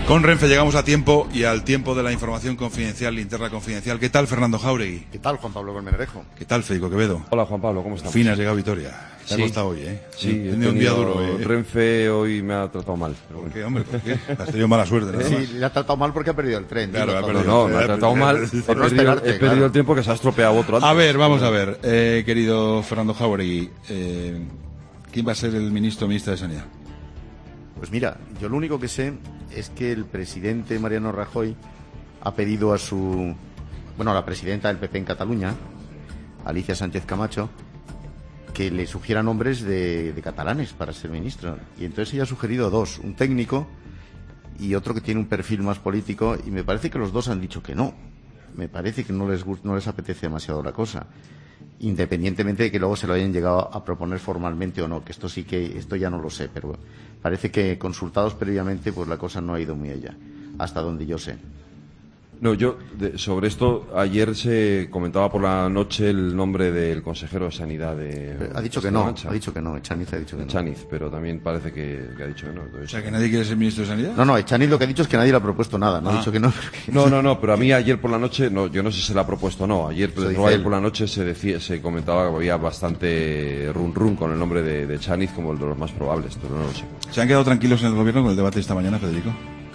Con Renfe llegamos a tiempo y al tiempo de la información confidencial, linterna confidencial. ¿Qué tal, Fernando Jáuregui? ¿Qué tal, Juan Pablo Colmenarejo? ¿Qué tal, Federico Quevedo? Hola, Juan Pablo, ¿cómo estás? Fin has llegado a Vitoria. Te ha costado hoy, ¿eh? Sí, he tenido un día duro. Renfe hoy me ha tratado mal. ¿Por qué, hombre? ¿Por qué? Has tenido mala suerte, ¿no? Sí, le ha tratado mal porque ha perdido el tren. Claro, ha perdido. No, me ha tratado mal. He perdido el tiempo que se ha estropeado otro antes. A ver, vamos a ver, querido Fernando Jáuregui, ¿quién va a ser el ministro o ministra de Sanidad? Pues mira, yo lo único que sé es que el presidente Mariano Rajoy ha pedido a la presidenta del PP en Cataluña, Alicia Sánchez Camacho, que le sugiera nombres de catalanes para ser ministro. Y entonces ella ha sugerido dos, un técnico y otro que tiene un perfil más político, y me parece que los dos han dicho que no. Me parece que no les apetece demasiado la cosa, independientemente de que luego se lo hayan llegado a proponer formalmente o no, que esto ya no lo sé, pero parece que consultados previamente pues la cosa no ha ido muy allá, hasta donde yo sé. No, sobre esto, ayer se comentaba por la noche el nombre del consejero de Sanidad de... Ha dicho que no, Echaniz ha dicho que no. Echaniz, pero también parece que ha dicho que no. Entonces... O sea, que nadie quiere ser ministro de Sanidad. No, Echaniz lo que ha dicho es que nadie le ha propuesto nada, no ha dicho que no. No, pero a mí ayer por la noche, yo no sé si se le ha propuesto o no. Ayer por la noche se comentaba que había bastante run con el nombre de Echaniz como el de los más probables, pero no lo sé. ¿Se han quedado tranquilos en el gobierno con el debate esta mañana, Federico?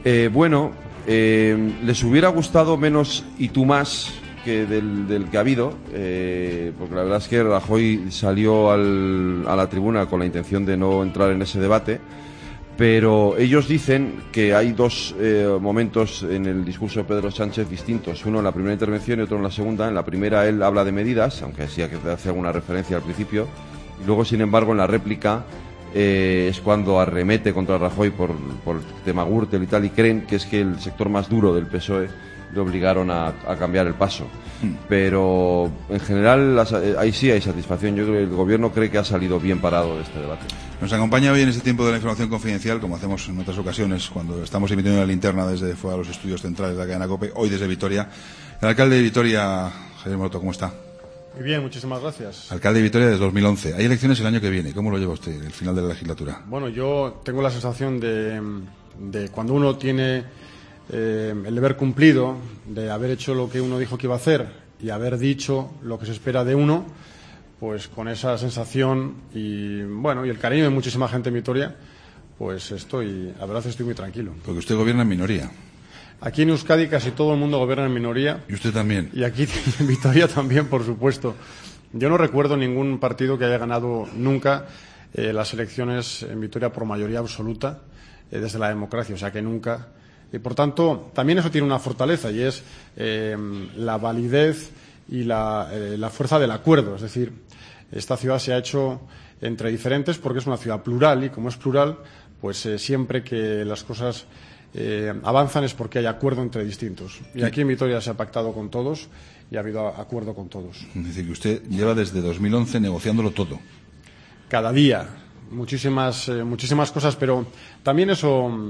Les hubiera gustado menos y tú más que del que ha habido, porque la verdad es que Rajoy salió a la tribuna con la intención de no entrar en ese debate, pero ellos dicen que hay dos momentos en el discurso de Pedro Sánchez distintos, uno en la primera intervención y otro en la segunda. En la primera él habla de medidas, aunque sí hace alguna referencia al principio, y luego, sin embargo, en la réplica es cuando arremete contra Rajoy por el tema Gürtel y tal, y creen que es que el sector más duro del PSOE le obligaron a cambiar el paso. Pero en general ahí sí hay satisfacción. Yo creo que el gobierno cree que ha salido bien parado de este debate. Nos acompaña hoy en este tiempo de la información confidencial, como hacemos en otras ocasiones cuando estamos emitiendo la linterna desde fuera de los estudios centrales de la cadena COPE, hoy desde Vitoria, el alcalde de Vitoria, Javier Moto. ¿Cómo está? Muy bien, muchísimas gracias. Alcalde de Vitoria desde 2011. Hay elecciones el año que viene. ¿Cómo lo lleva usted, el final de la legislatura? Bueno, yo tengo la sensación de cuando uno tiene el deber cumplido, de haber hecho lo que uno dijo que iba a hacer y haber dicho lo que se espera de uno, pues con esa sensación y el cariño de muchísima gente en Vitoria, pues la verdad estoy muy tranquilo. Porque usted gobierna en minoría. Aquí en Euskadi casi todo el mundo gobierna en minoría. ¿Y usted también? Y aquí en Vitoria también, por supuesto. Yo no recuerdo ningún partido que haya ganado nunca las elecciones en Vitoria por mayoría absoluta desde la democracia, o sea que nunca. Y por tanto, también eso tiene una fortaleza y es la validez y la fuerza del acuerdo. Es decir, esta ciudad se ha hecho entre diferentes porque es una ciudad plural y como es plural, pues siempre que las cosas avanzan es porque hay acuerdo entre distintos. Y aquí en Vitoria se ha pactado con todos y ha habido acuerdo con todos. Es decir, que usted lleva desde 2011 negociándolo todo. Cada día, muchísimas cosas, pero también eso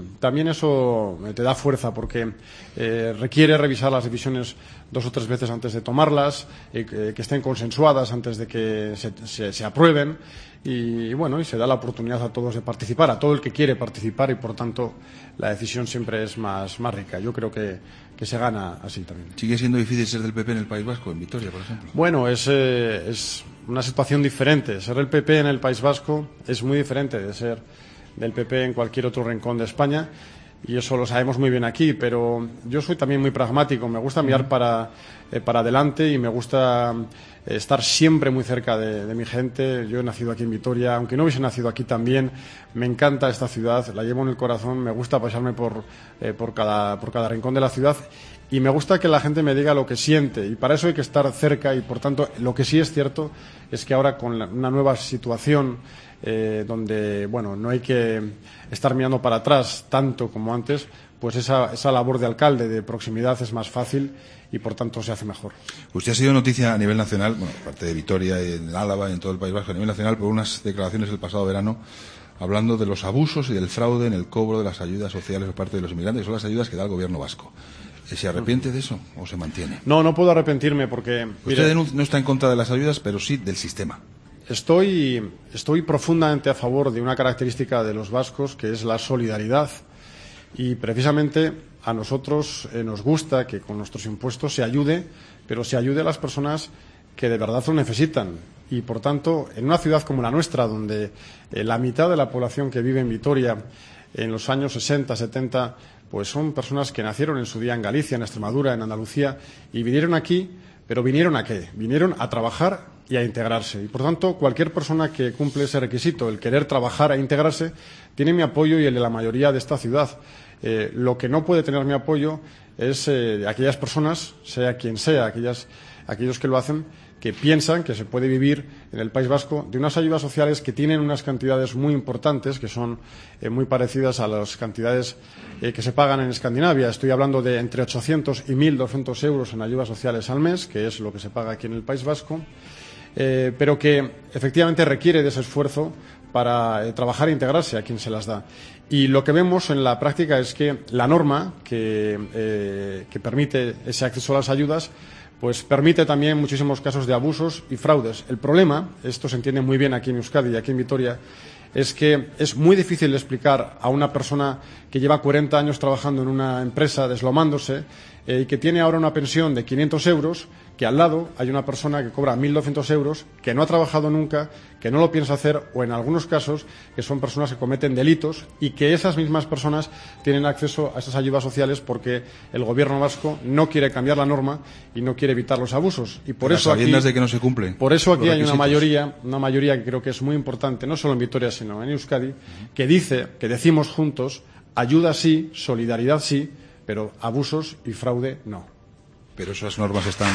te da fuerza porque requiere revisar las decisiones 2 o 3 veces antes de tomarlas, que estén consensuadas antes de que se aprueben y se da la oportunidad a todos de participar, a todo el que quiere participar y por tanto la decisión siempre es más rica. Yo creo que se gana así también. ¿Sigue siendo difícil ser del PP en el País Vasco, en Vitoria, por ejemplo? Bueno, es una situación diferente. Ser del PP en el País Vasco es muy diferente de ser del PP en cualquier otro rincón de España y eso lo sabemos muy bien aquí, pero yo soy también muy pragmático. Me gusta mirar para adelante y me gusta estar siempre muy cerca de mi gente. Yo he nacido aquí en Vitoria, aunque no hubiese nacido aquí también, me encanta esta ciudad, la llevo en el corazón, me gusta pasearme por cada rincón de la ciudad y me gusta que la gente me diga lo que siente y para eso hay que estar cerca y por tanto lo que sí es cierto es que ahora con una nueva situación donde no hay que estar mirando para atrás tanto como antes, pues esa labor de alcalde de proximidad es más fácil y por tanto se hace mejor. Usted ha sido noticia a nivel nacional, aparte de Vitoria, en Álava y en todo el País Vasco, a nivel nacional, por unas declaraciones el pasado verano hablando de los abusos y del fraude en el cobro de las ayudas sociales por parte de los inmigrantes, que son las ayudas que da el gobierno vasco. ¿Se arrepiente de eso o se mantiene? No puedo arrepentirme porque... Usted no está en contra de las ayudas, pero sí del sistema. Estoy profundamente a favor de una característica de los vascos que es la solidaridad Y precisamente a nosotros nos gusta que con nuestros impuestos se ayude, pero se ayude a las personas que de verdad lo necesitan. Y, por tanto, en una ciudad como la nuestra, donde la mitad de la población que vive en Vitoria en los años 60, 70, pues son personas que nacieron en su día en Galicia, en Extremadura, en Andalucía, y vinieron aquí, pero ¿vinieron a qué? Vinieron a trabajar y a integrarse. Y, por tanto, cualquier persona que cumple ese requisito, el querer trabajar e integrarse, tiene mi apoyo y el de la mayoría de esta ciudad. Lo que no puede tener mi apoyo es aquellas personas, sea quien sea, aquellos que lo hacen, que piensan que se puede vivir en el País Vasco de unas ayudas sociales que tienen unas cantidades muy importantes, que son muy parecidas a las cantidades que se pagan en Escandinavia. Estoy hablando de entre 800 y 1.200 euros en ayudas sociales al mes, que es lo que se paga aquí en el País Vasco, pero que efectivamente requiere de ese esfuerzo para trabajar e integrarse a quien se las da. Y lo que vemos en la práctica es que la norma que permite ese acceso a las ayudas pues permite también muchísimos casos de abusos y fraudes. El problema, esto se entiende muy bien aquí en Euskadi y aquí en Vitoria, es que es muy difícil explicar a una persona que lleva 40 años trabajando en una empresa deslomándose y que tiene ahora una pensión de 500 euros, que al lado hay una persona que cobra 1.200 euros, que no ha trabajado nunca, que no lo piensa hacer, o en algunos casos que son personas que cometen delitos y que esas mismas personas tienen acceso a esas ayudas sociales porque el Gobierno vasco no quiere cambiar la norma y no quiere evitar los abusos. Y por eso aquí, de que no se cumplen. Por eso aquí hay una mayoría que creo que es muy importante, no solo en Vitoria, sino en Euskadi, que decimos juntos, ayuda sí, solidaridad sí, pero abusos y fraude no. Pero esas normas están...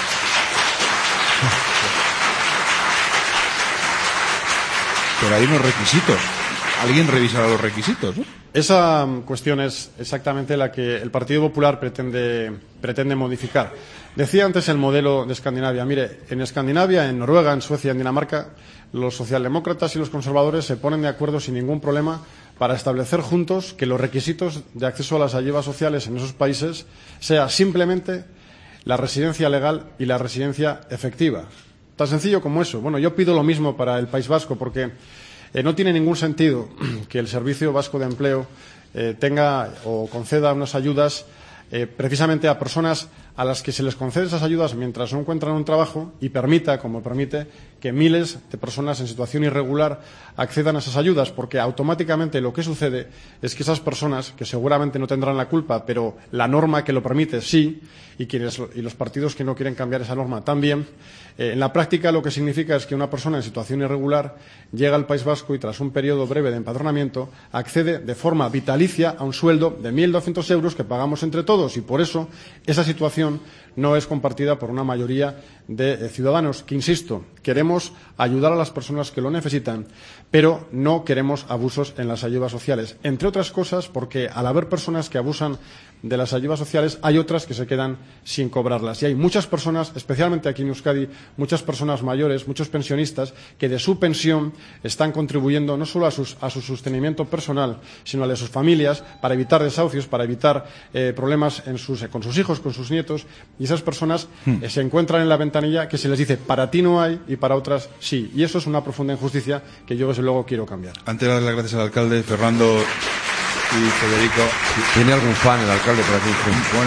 Pero hay unos requisitos. ¿Alguien revisará los requisitos, no? Esa cuestión es exactamente la que el Partido Popular pretende modificar. Decía antes el modelo de Escandinavia. Mire, en Escandinavia, en Noruega, en Suecia, en Dinamarca, los socialdemócratas y los conservadores se ponen de acuerdo sin ningún problema para establecer juntos que los requisitos de acceso a las ayudas sociales en esos países sea simplemente la residencia legal y la residencia efectiva. Tan sencillo como eso. Bueno, yo pido lo mismo para el País Vasco porque no tiene ningún sentido que el Servicio Vasco de Empleo tenga o conceda unas ayudas precisamente a personas a las que se les concede esas ayudas mientras no encuentran un trabajo y permite que miles de personas en situación irregular accedan a esas ayudas, porque automáticamente lo que sucede es que esas personas, que seguramente no tendrán la culpa, pero la norma que lo permite sí, y los partidos que no quieren cambiar esa norma también, en la práctica lo que significa es que una persona en situación irregular llega al País Vasco y tras un periodo breve de empadronamiento accede de forma vitalicia a un sueldo de 1.200 euros que pagamos entre todos, y por eso esa situación no es compartida por una mayoría de ciudadanos que, insisto, queremos ayudar a las personas que lo necesitan, pero no queremos abusos en las ayudas sociales. Entre otras cosas, porque al haber personas que abusan de las ayudas sociales, hay otras que se quedan sin cobrarlas. Y hay muchas personas, especialmente aquí en Euskadi, muchas personas mayores, muchos pensionistas, que de su pensión están contribuyendo no solo a su sostenimiento personal, sino al de sus familias, para evitar desahucios, para evitar problemas con sus hijos, con sus nietos. Y esas personas se encuentran en la ventanilla que se les dice, para ti no hay y para otras sí. Y eso es una profunda injusticia que yo, desde luego, quiero cambiar. Antes de darle las gracias al alcalde, Fernando y Federico. ¿Tiene algún fan el alcalde por aquí?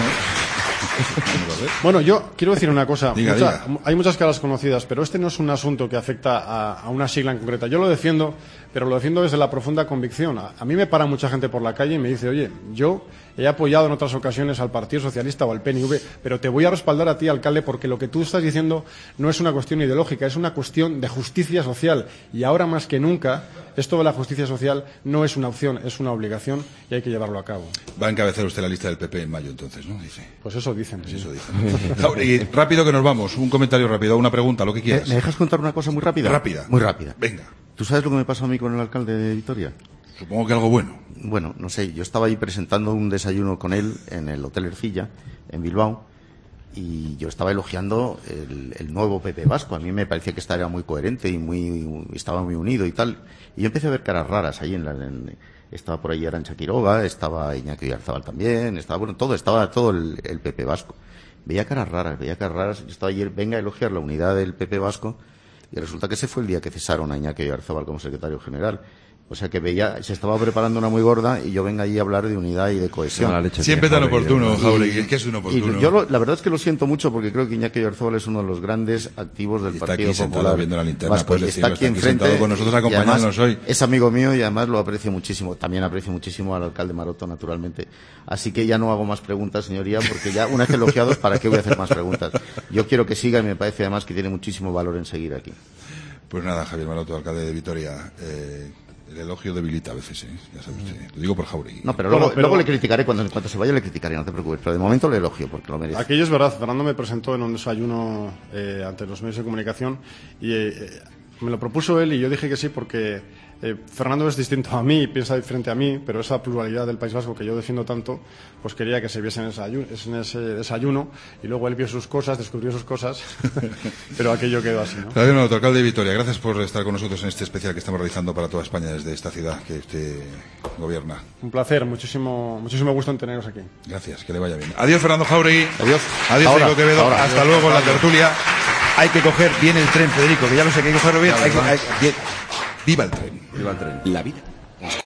Bueno, yo quiero decir una cosa. Diga. Hay muchas caras conocidas, pero este no es un asunto que afecta a una sigla en concreta. Yo lo defiendo, pero lo defiendo desde la profunda convicción. A mí me para mucha gente por la calle y me dice, oye, yo he apoyado en otras ocasiones al Partido Socialista o al PNV, pero te voy a respaldar a ti, alcalde, porque lo que tú estás diciendo no es una cuestión ideológica, es una cuestión de justicia social. Y ahora más que nunca, esto de la justicia social no es una opción, es una obligación y hay que llevarlo a cabo. Va a encabezar usted la lista del PP en mayo, entonces, ¿no? Dice. Pues eso dicen. Sí. Eso dicen. Y rápido que nos vamos. Un comentario rápido, una pregunta, lo que quieras. ¿Me dejas contar una cosa muy rápida? Rápida. Muy rápida. Venga. ¿Tú sabes lo que me pasó a mí con el alcalde de Vitoria? Supongo que algo bueno. Bueno, no sé, yo estaba ahí presentando un desayuno con él en el Hotel Ercilla, en Bilbao, y yo estaba elogiando el nuevo PP Vasco. A mí me parecía que era muy coherente y estaba muy unido y tal. Y yo empecé a ver caras raras ahí estaba por ahí Arantxa Quiroga, estaba Iñaki Oyarzabal también, estaba todo el PP Vasco. Veía caras raras. Yo estaba ayer, venga a elogiar la unidad del PP Vasco, y resulta que ese fue el día que cesaron a Iñaki Oyarzabal como secretario general. O sea que se estaba preparando una muy gorda y yo venga allí a hablar de unidad y de cohesión. Siempre tan oportuno, Jáuregui, es que es un oportuno. Yo la verdad es que lo siento mucho porque creo que Iñaki Oyarzabal es uno de los grandes activos del Partido aquí Popular viendo la linterna, Vasco. Está aquí enfrente con nosotros acompañándonos hoy. Es amigo mío y además lo aprecio muchísimo. También aprecio muchísimo al alcalde Maroto, naturalmente. Así que ya no hago más preguntas, señoría, porque ya una vez elogiados, ¿para qué voy a hacer más preguntas? Yo quiero que siga y me parece además que tiene muchísimo valor en seguir aquí. Pues nada, Javier Maroto, alcalde de Vitoria. El elogio debilita a veces, ya sabe usted. Lo digo por Jáuregui. No, pero luego le criticaré, cuando se vaya le criticaré, no te preocupes. Pero de momento le elogio, porque lo merece. Aquello es verdad. Fernando me presentó en un desayuno ante los medios de comunicación y me lo propuso él y yo dije que sí porque Fernando es distinto a mí, piensa diferente a mí, pero esa pluralidad del País Vasco que yo defiendo tanto, pues quería que se viese en ese desayuno y luego él vio sus cosas, descubrió sus cosas, pero aquello quedó así, ¿no? Javier Maroto, alcalde de Vitoria, gracias por estar con nosotros en este especial que estamos realizando para toda España desde esta ciudad que usted gobierna. Un placer, muchísimo gusto en teneros aquí. Gracias, que le vaya bien. Adiós, Fernando Jáuregui. Adiós. Adiós, Federico Quevedo. Hasta luego en la tertulia. Hay que coger bien el tren, Federico, que ya lo sé que hay que cogerlo bien. Viva el tren. Viva el tren. La vida.